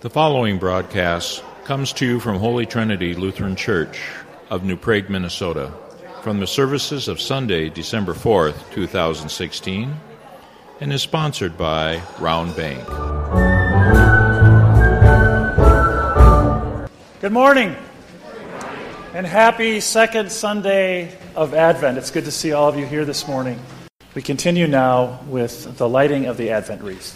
The following broadcast comes to you from Holy Trinity Lutheran Church of New Prague, Minnesota, from the services of Sunday, December 4th, 2016, and is sponsored by Round Bank. Good morning, and happy second Sunday of Advent. It's good to see all of you here this morning. We continue now with the lighting of the Advent wreath.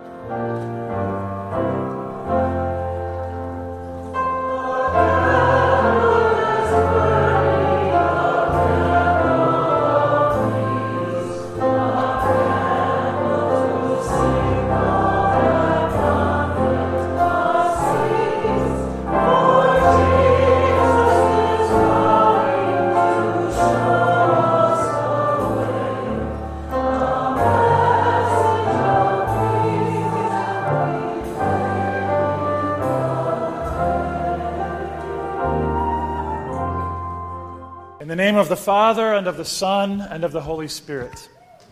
In the name of the Father, and of the Son, and of the Holy Spirit.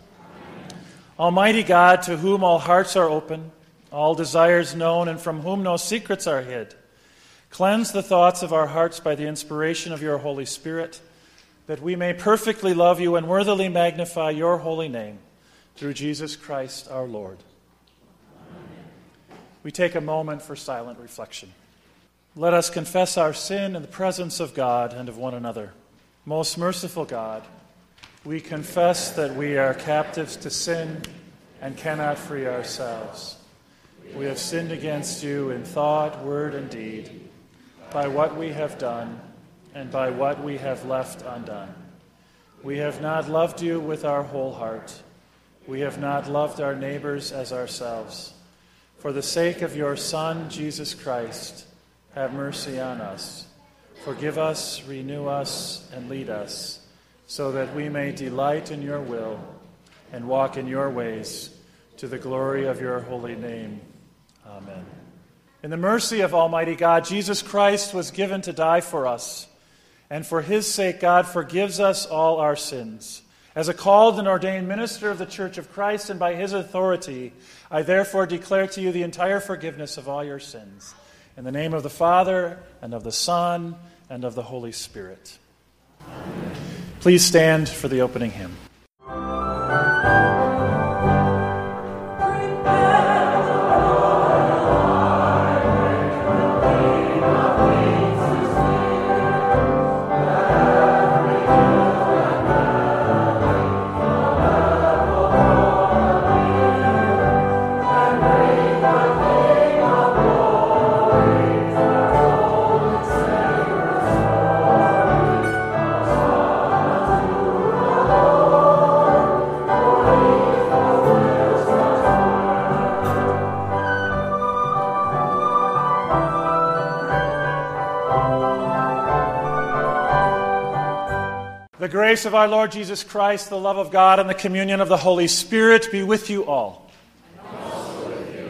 Almighty God, to whom all hearts are open, all desires known, and from whom no secrets are hid, cleanse the thoughts of our hearts by the inspiration of your Holy Spirit, that we may perfectly love you and worthily magnify your holy name, through Jesus Christ our Lord. Amen. We take a moment for silent reflection. Let us confess our sin in the presence of God and of one another. Most merciful God, we confess that we are captives to sin and cannot free ourselves. We have sinned against you in thought, word, and deed, by what we have done and by what we have left undone. We have not loved you with our whole heart. We have not loved our neighbors as ourselves. For the sake of your Son, Jesus Christ, have mercy on us. Forgive us, renew us, and lead us, so that we may delight in your will and walk in your ways, to the glory of your holy name. Amen. In the mercy of Almighty God, Jesus Christ was given to die for us, and for his sake God forgives us all our sins. As a called and ordained minister of the Church of Christ, and by his authority, I therefore declare to you the entire forgiveness of all your sins. In the name of the Father, and of the Son, and of the Holy Spirit. Amen. Please stand for the opening hymn. The grace of our Lord Jesus Christ, the love of God, and the communion of the Holy Spirit be with you all. And also with you.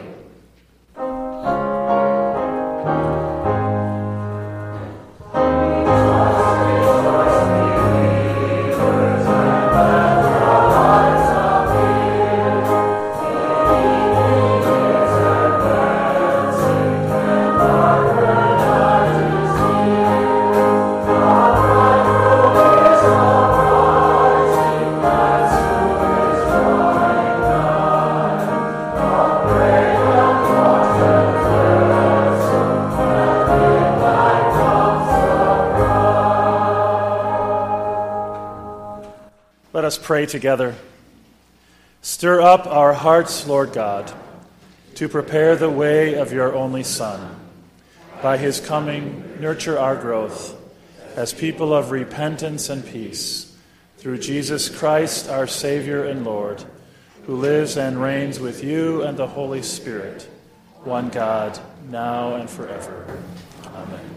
Let us pray together. Stir up our hearts, Lord God, to prepare the way of your only Son. By his coming, nurture our growth as people of repentance and peace, through Jesus Christ, our Savior and Lord, who lives and reigns with you and the Holy Spirit, one God, now and forever. Amen.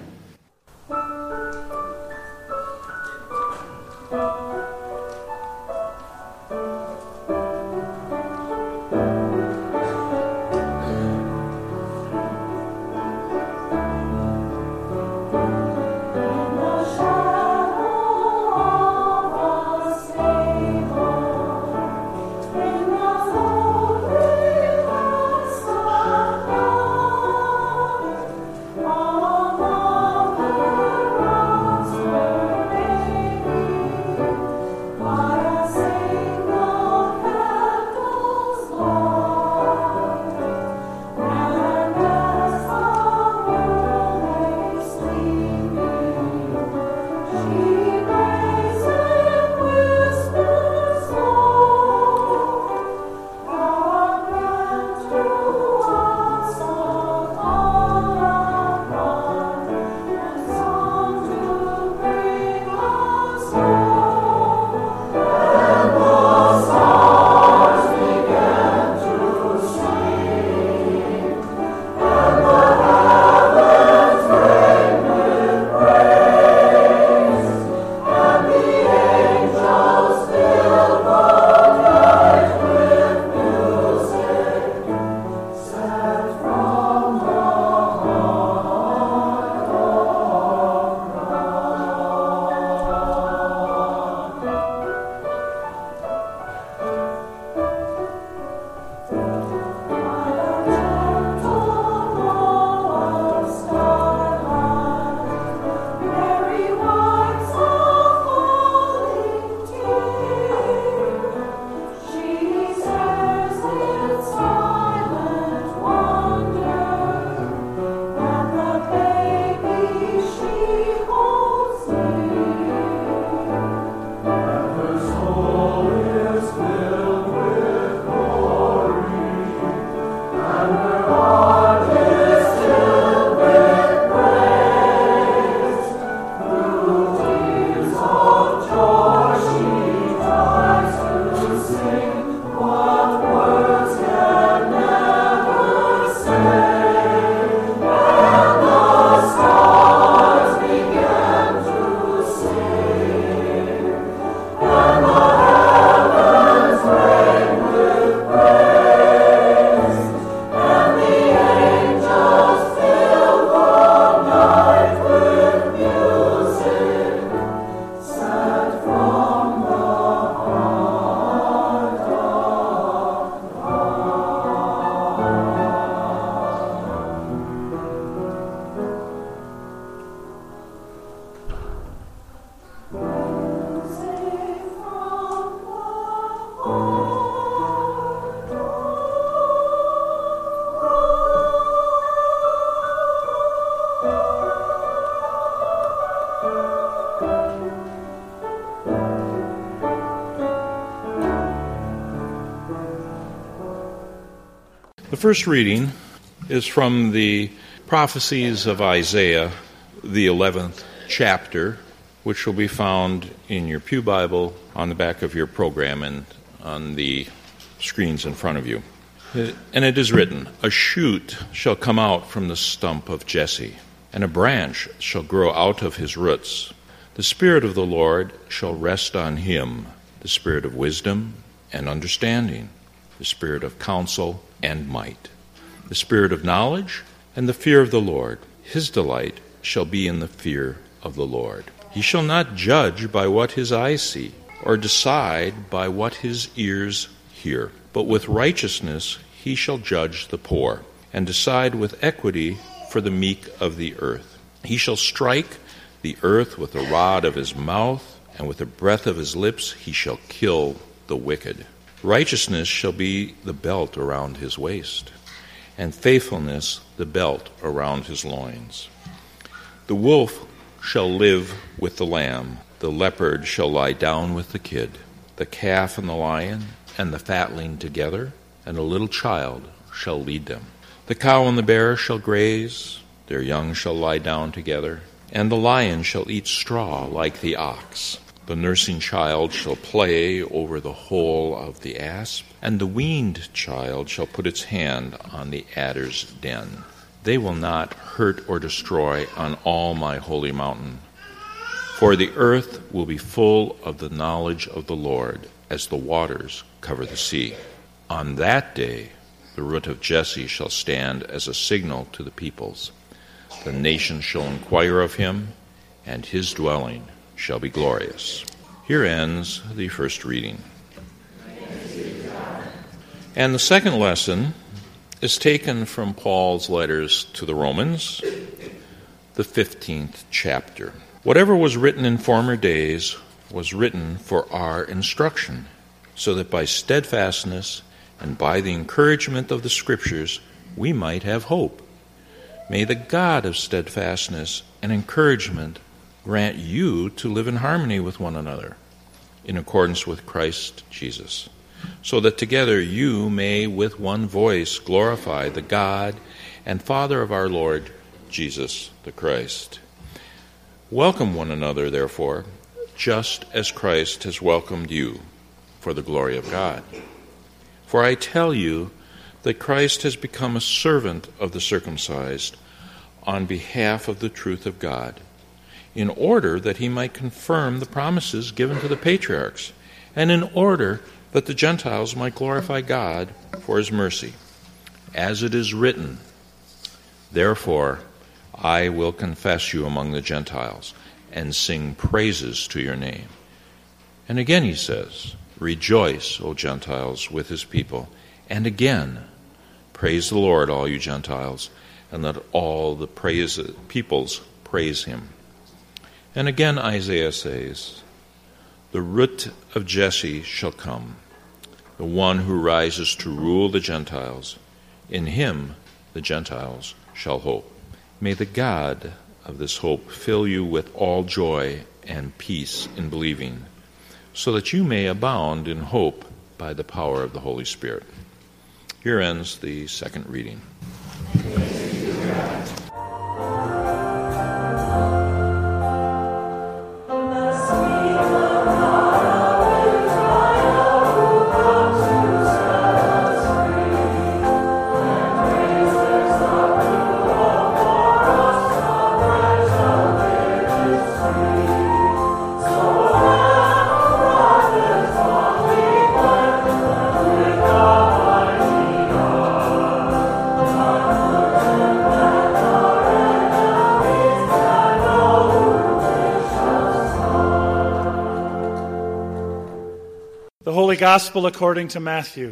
first reading is from the prophecies of Isaiah, the 11th chapter, which will be found in your pew Bible on the back of your program and on the screens in front of you. And it is written, "A shoot shall come out from the stump of Jesse, and a branch shall grow out of his roots. The Spirit of the Lord shall rest on him, the Spirit of wisdom and understanding, the Spirit of counsel and might, the Spirit of knowledge and the fear of the Lord. His delight shall be in the fear of the Lord. He shall not judge by what his eyes see, or decide by what his ears hear. But with righteousness he shall judge the poor, and decide with equity for the meek of the earth. He shall strike the earth with the rod of his mouth, and with the breath of his lips he shall kill the wicked. Righteousness shall be the belt around his waist, and faithfulness the belt around his loins. The wolf shall live with the lamb, the leopard shall lie down with the kid, the calf and the lion and the fatling together, and a little child shall lead them. The cow and the bear shall graze, their young shall lie down together, and the lion shall eat straw like the ox. The nursing child shall play over the hole of the asp, and the weaned child shall put its hand on the adder's den. They will not hurt or destroy on all my holy mountain, for the earth will be full of the knowledge of the Lord, as the waters cover the sea. On that day the root of Jesse shall stand as a signal to the peoples. The nations shall inquire of him, and his dwelling shall be glorious." Here ends the first reading. And the second lesson is taken from Paul's letters to the Romans, the 15th chapter. "Whatever was written in former days was written for our instruction, so that by steadfastness and by the encouragement of the Scriptures we might have hope. May the God of steadfastness and encouragement grant you to live in harmony with one another, in accordance with Christ Jesus, so that together you may with one voice glorify the God and Father of our Lord Jesus the Christ. Welcome one another, therefore, just as Christ has welcomed you, for the glory of God. For I tell you that Christ has become a servant of the circumcised on behalf of the truth of God, in order that he might confirm the promises given to the patriarchs, and in order that the Gentiles might glorify God for his mercy. As it is written, 'Therefore I will confess you among the Gentiles, and sing praises to your name.' And again he says, 'Rejoice, O Gentiles, with his people.' And again, 'Praise the Lord, all you Gentiles, and let all the peoples praise him.' And again Isaiah says, 'The root of Jesse shall come, the one who rises to rule the Gentiles. In him the Gentiles shall hope.' May the God of this hope fill you with all joy and peace in believing, so that you may abound in hope by the power of the Holy Spirit." Here ends the second reading. The Holy Gospel according to Matthew.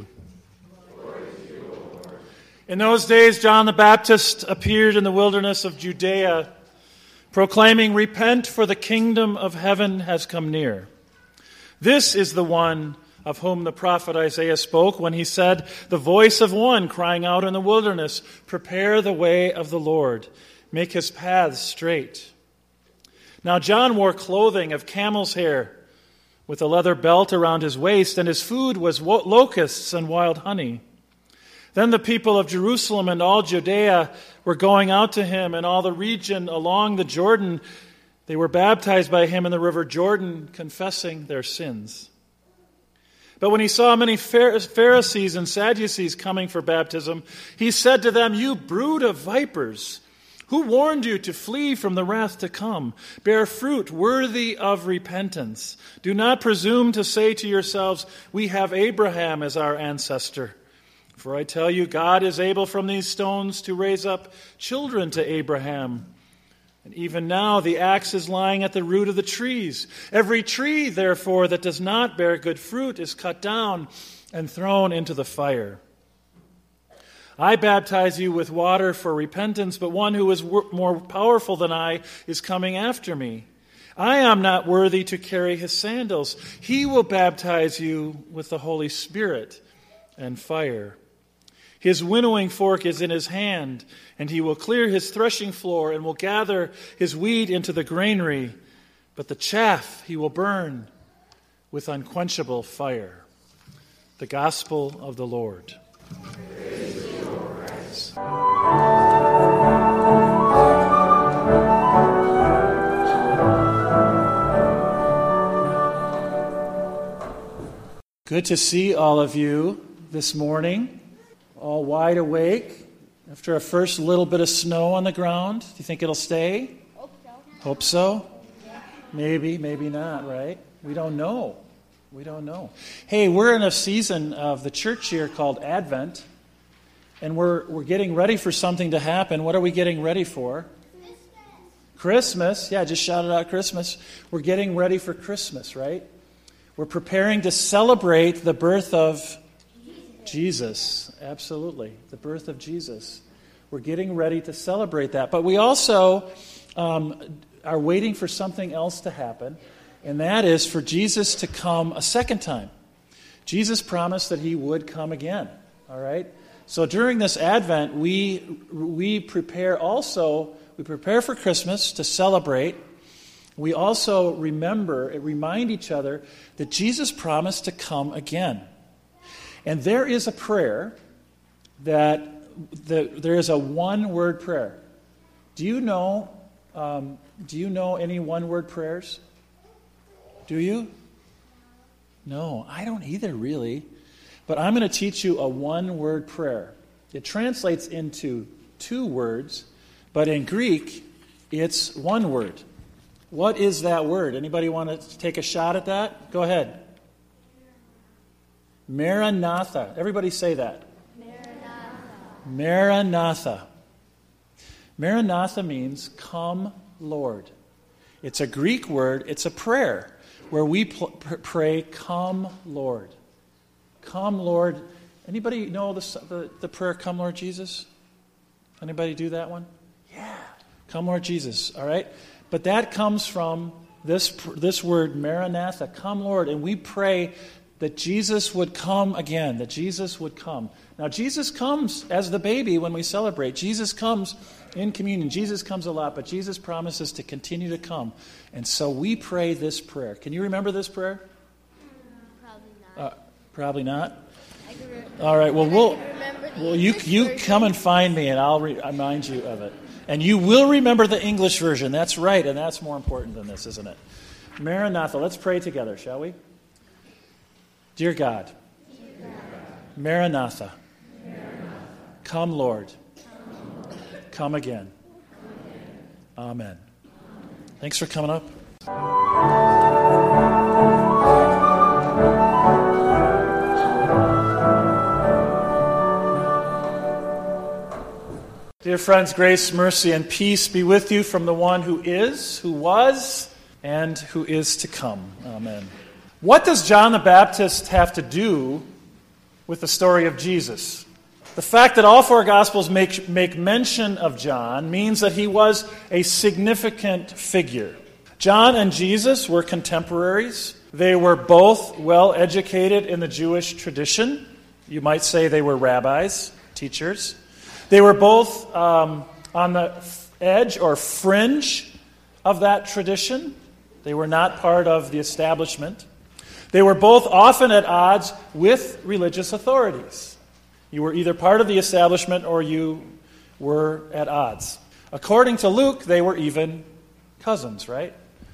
In those days, John the Baptist appeared in the wilderness of Judea, proclaiming, "Repent, for the kingdom of heaven has come near." This is the one of whom the prophet Isaiah spoke when he said, "The voice of one crying out in the wilderness, prepare the way of the Lord, make his paths straight." Now John wore clothing of camel's hair, with a leather belt around his waist, and his food was locusts and wild honey. Then the people of Jerusalem and all Judea were going out to him, and all the region along the Jordan. They were baptized by him in the river Jordan, confessing their sins. But when he saw many Pharisees and Sadducees coming for baptism, he said to them, "You brood of vipers, who warned you to flee from the wrath to come? Bear fruit worthy of repentance. Do not presume to say to yourselves, 'We have Abraham as our ancestor.' For I tell you, God is able from these stones to raise up children to Abraham. And even now the axe is lying at the root of the trees. Every tree, therefore, that does not bear good fruit is cut down and thrown into the fire. I baptize you with water for repentance, but one who is more powerful than I is coming after me. I am not worthy to carry his sandals. He will baptize you with the Holy Spirit and fire. His winnowing fork is in his hand, and he will clear his threshing floor and will gather his wheat into the granary, but the chaff he will burn with unquenchable fire." The Gospel of the Lord. Praise to you, Lord Christ. Good to see all of you this morning. All wide awake after a first little bit of snow on the ground. Do you think it'll stay? Hope so. Maybe, maybe not, right? We don't know. Hey, we're in a season of the church year called Advent, and we're getting ready for something to happen. What are we getting ready for? Christmas. Yeah, just shouted out Christmas. We're getting ready for Christmas, right? We're preparing to celebrate the birth of Jesus, absolutely. The birth of Jesus. We're getting ready to celebrate that. But we also are waiting for something else to happen, and that is for Jesus to come a second time. Jesus promised that he would come again, all right? So during this Advent, we prepare for Christmas to celebrate. We also remind each other that Jesus promised to come again. And there is a prayer there is a one-word prayer. Do you know any one-word prayers? Do you? No, I don't either, really. But I'm going to teach you a one-word prayer. It translates into two words, but in Greek, it's one word. What is that word? Anybody want to take a shot at that? Go ahead. Maranatha. Everybody say that. Maranatha. Maranatha means come, Lord. It's a Greek word. It's a prayer where we pray, come, Lord. Come, Lord. Anybody know the prayer, come, Lord Jesus? Anybody do that one? Yeah. Come, Lord Jesus. All right. But that comes from this word, Maranatha, come, Lord. And we pray that Jesus would come again, that Jesus would come. Now, Jesus comes as the baby when we celebrate. Jesus comes in communion. Jesus comes a lot, but Jesus promises to continue to come. And so we pray this prayer. Can you remember this prayer? Probably not. All right, well, you come and find me, and I'll remind you of it. And you will remember the English version. That's right, and that's more important than this, isn't it? Maranatha. Let's pray together, shall we? Dear God, Maranatha, come, Lord, come again. Amen. Thanks for coming up. Dear friends, grace, mercy, and peace be with you from the one who is, who was, and who is to come. Amen. What does John the Baptist have to do with the story of Jesus? The fact that all four Gospels make mention of John means that he was a significant figure. John and Jesus were contemporaries. They were both well educated in the Jewish tradition. You might say they were rabbis, teachers. They were both on the edge or fringe of that tradition. They were not part of the establishment. They were both often at odds with religious authorities. You were either part of the establishment or you were at odds. According to Luke, they were even cousins, right?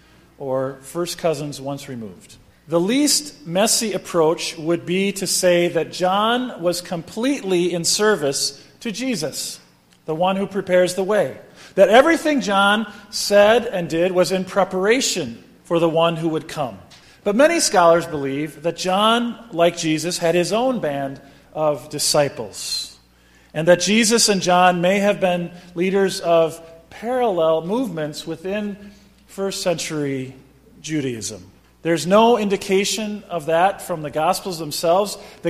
Or first cousins once removed. The least messy approach would be to say that John was completely in service to Jesus, the one who prepares the way. That everything John said and did was in preparation for the one who would come. But many scholars believe that John, like Jesus, had his own band of disciples, and that Jesus and John may have been leaders of parallel movements within first century Judaism. There's no indication of that from the Gospels themselves. The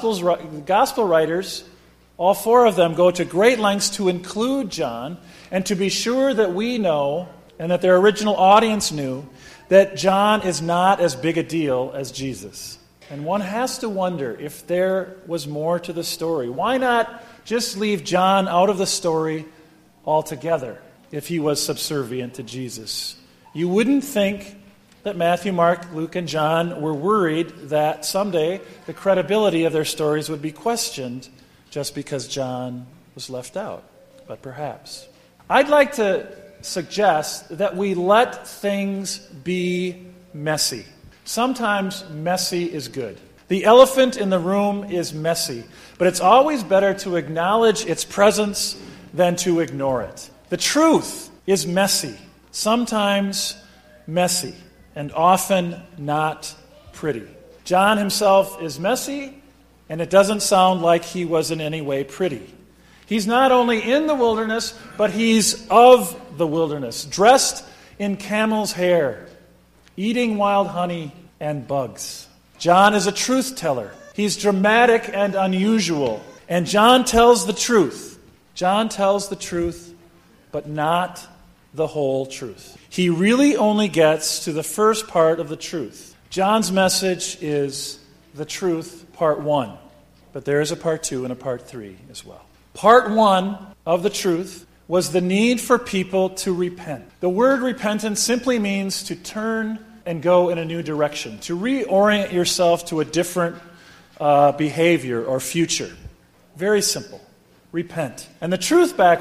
Gospel writers, all four of them, go to great lengths to include John and to be sure that we know, and that their original audience knew, that John is not as big a deal as Jesus. And one has to wonder if there was more to the story. Why not just leave John out of the story altogether if he was subservient to Jesus? You wouldn't think that Matthew, Mark, Luke, and John were worried that someday the credibility of their stories would be questioned just because John was left out. But perhaps. I'd like to suggest that we let things be messy. Sometimes messy is good. The elephant in the room is messy, but it's always better to acknowledge its presence than to ignore it. The truth is messy, sometimes messy, and often not pretty. John himself is messy, and it doesn't sound like he was in any way pretty. He's not only in the wilderness, but he's of the wilderness, dressed in camel's hair, eating wild honey and bugs. John is a truth teller. He's dramatic and unusual. And John tells the truth. John tells the truth, but not the whole truth. He really only gets to the first part of the truth. John's message is the truth, part 1. But there is a part 2 and a part 3 as well. Part 1 of the truth was the need for people to repent. The word repentance simply means to turn and go in a new direction, to reorient yourself to a different behavior or future. Very simple. Repent. And the truth back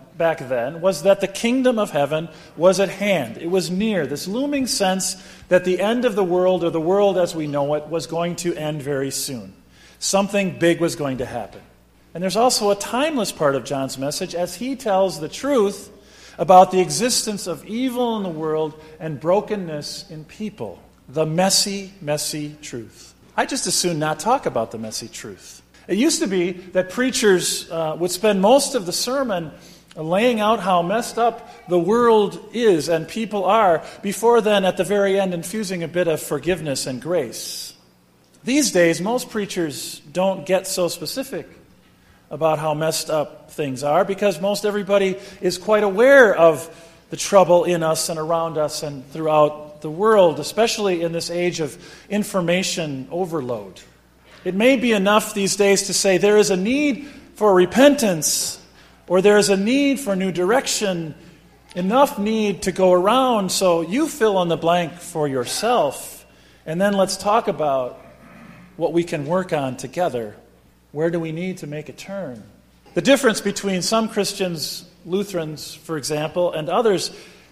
then was that the kingdom of heaven was at hand. It was near. This looming sense that the end of the world, or the world as we know it, was going to end very soon. Something big was going to happen. And there's also a timeless part of John's message as he tells the truth about the existence of evil in the world and brokenness in people. The messy, messy truth. I just as soon not talk about the messy truth. It used to be that preachers would spend most of the sermon laying out how messed up the world is and people are, before then, at the very end, infusing a bit of forgiveness and grace. These days, most preachers don't get so specific about how messed up things are because most everybody is quite aware of the trouble in us and around us and throughout the world, especially in this age of information overload. It may be enough these days to say there is a need for repentance, or there is a need for new direction, enough need to go around, so you fill in the blank for yourself, and then let's talk about what we can work on together. Where do we need to make a turn? The difference between some Christians, Lutherans, for example, and others,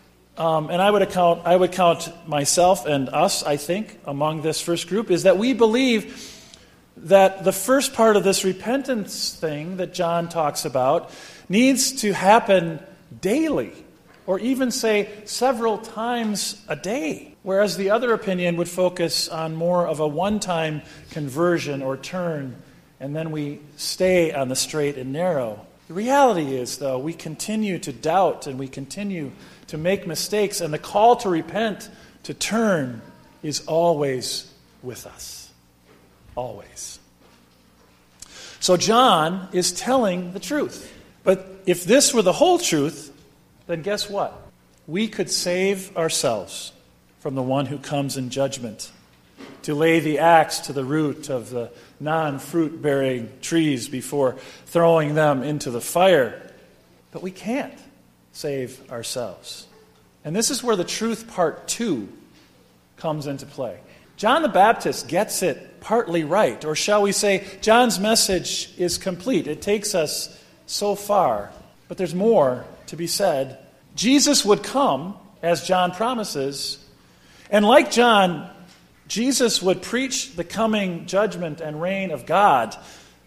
and I would count myself and us, I think, among this first group, is that we believe that the first part of this repentance thing that John talks about needs to happen daily, or even say several times a day, whereas the other opinion would focus on more of a one-time conversion or turn, and then we stay on the straight and narrow. The reality is, though, we continue to doubt and we continue to make mistakes, and the call to repent, to turn, is always with us. Always. So John is telling the truth. But if this were the whole truth, then guess what? We could save ourselves from the one who comes in judgment, to lay the axe to the root of the non-fruit-bearing trees before throwing them into the fire. But we can't save ourselves. And this is where the truth part 2 comes into play. John the Baptist gets it partly right, or shall we say, John's message is complete. It takes us so far, but there's more to be said. Jesus would come, as John promises, and like John, Jesus would preach the coming judgment and reign of God.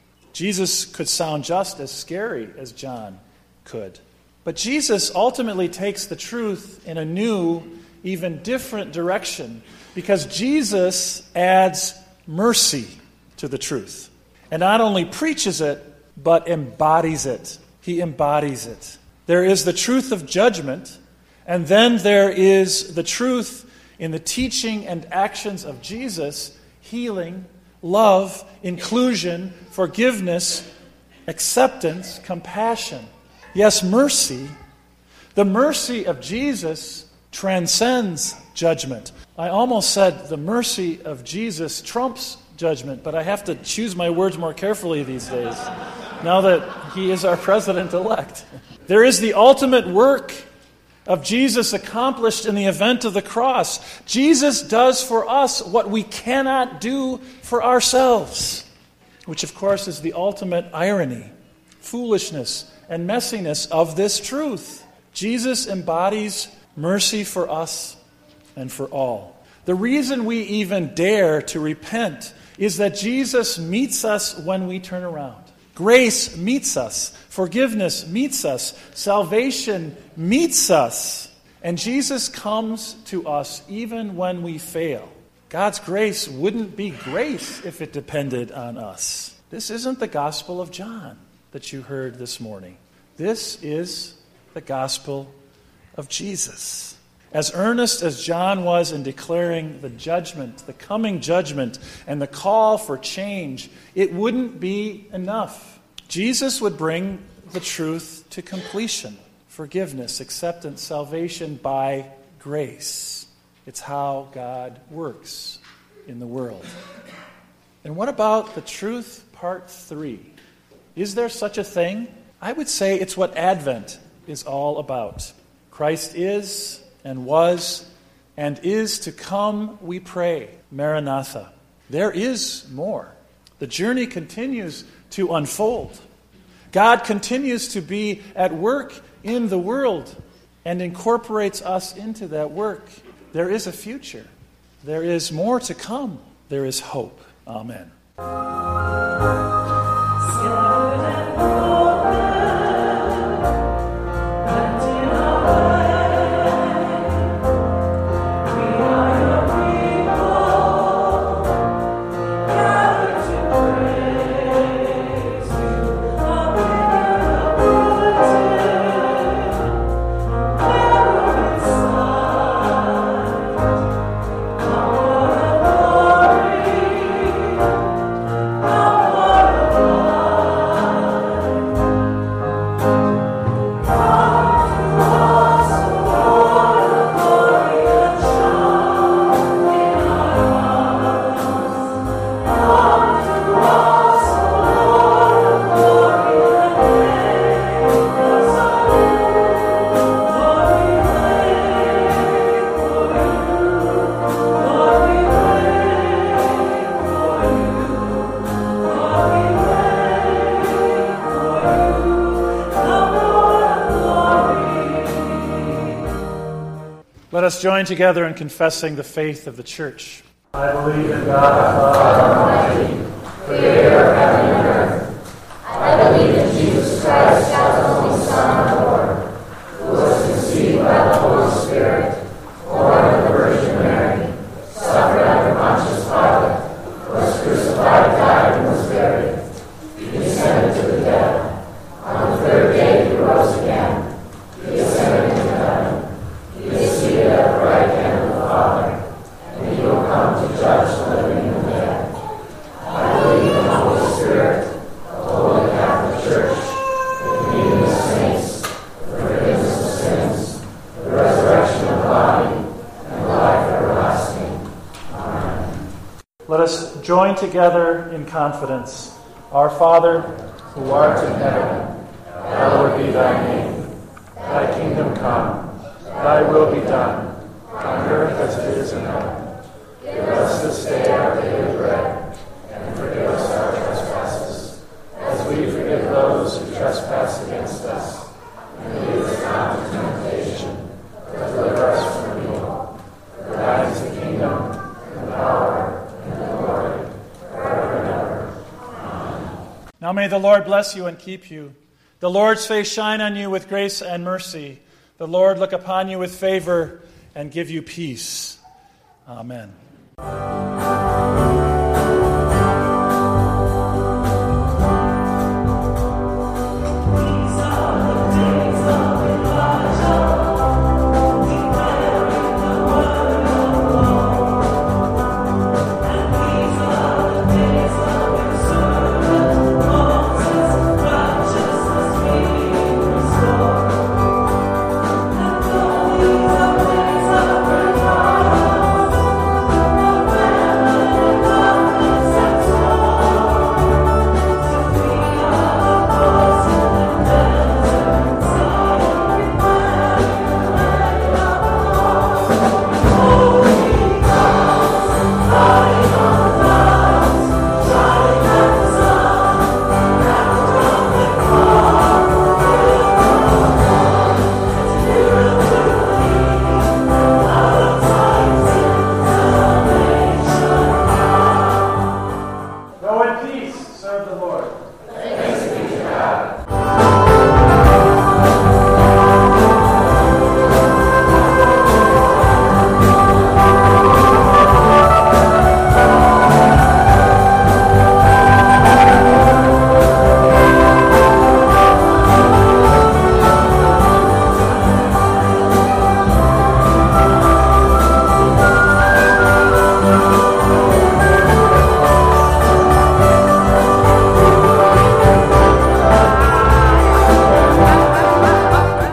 Jesus could sound just as scary as John could. But Jesus ultimately takes the truth in a new, even different direction, because Jesus adds mercy to the truth. And not only preaches it, but embodies it. He embodies it. There is the truth of judgment, and then there is the truth in the teaching and actions of Jesus, healing, love, inclusion, forgiveness, acceptance, compassion. Yes, mercy. The mercy of Jesus transcends judgment. I almost said the mercy of Jesus trumps judgment, but I have to choose my words more carefully these days, now that he is our president-elect. There is the ultimate work of Jesus accomplished in the event of the cross. Jesus does for us what we cannot do for ourselves, which of course is the ultimate irony, foolishness, and messiness of this truth. Jesus embodies mercy for us and for all. The reason we even dare to repent is that Jesus meets us when we turn around. Grace meets us. Forgiveness meets us. Salvation meets us. And Jesus comes to us even when we fail. God's grace wouldn't be grace if it depended on us. This isn't the Gospel of John that you heard this morning. This is the Gospel of Jesus. As earnest as John was in declaring the judgment, the coming judgment, and the call for change, it wouldn't be enough. Jesus would bring the truth to completion. Forgiveness, acceptance, salvation by grace. It's how God works in the world. And what about the truth part 3? Is there such a thing? I would say it's what Advent is all about. Christ is and was and is to come, we pray. Maranatha. There is more. The journey continues to unfold. God continues to be at work in the world and incorporates us into that work. There is a future. There is more to come. There is hope. Amen. Let us join together in confessing the faith of the Church. I believe in God, the Father Almighty, creator of heaven and earth. I believe in Jesus Christ, God's only Son, our Lord, who was conceived by the Holy Spirit, born of the Virgin Mary, suffered under Pontius Pilate, was crucified, died, and was buried. He descended to the dead. On the third day he rose again. He ascended into heaven. He is seated at the right hand of the Father, and he will come to judge the living and the dead. I believe in the Holy Spirit, the Holy Catholic Church, the communion of saints, the forgiveness of sins, the resurrection of the body, and life everlasting. Amen. Let us join together in confidence. Our Father, who art in heaven, hallowed be thy name. Thy kingdom come, thy will be done, on earth as it is in heaven. Give us this Now may the Lord bless you and keep you. The Lord's face shine on you with grace and mercy. The Lord look upon you with favor and give you peace. Amen.